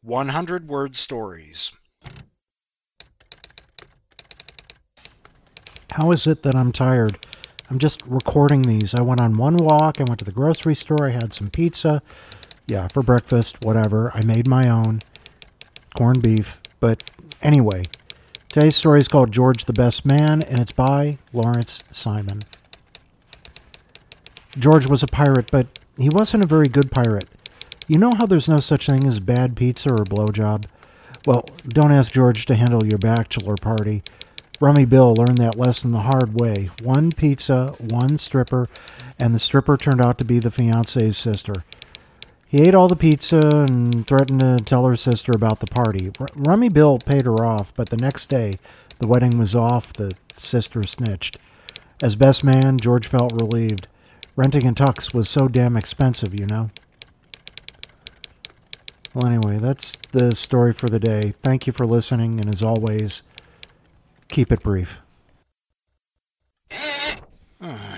100-word stories. How is it that I'm tired? I'm just recording these. I went on one walk, I went to the grocery store, I had some pizza. Yeah, for breakfast, whatever. I made my own corned beef. But anyway, today's story is called George the Best Man, and it's by Lawrence Simon. George was a pirate, but he wasn't a very good pirate. You know how there's no such thing as bad pizza or blowjob? Well, don't ask George to handle your bachelor party. Rummy Bill learned that lesson the hard way. One pizza, one stripper, and the stripper turned out to be the fiancé's sister. He ate all the pizza and threatened to tell her sister about the party. Rummy Bill paid her off, but the next day, the wedding was off, the sister snitched. As best man, George felt relieved. Renting a tux was so damn expensive, you know. Well, anyway, that's the story for the day. Thank you for listening, and as always, keep it brief.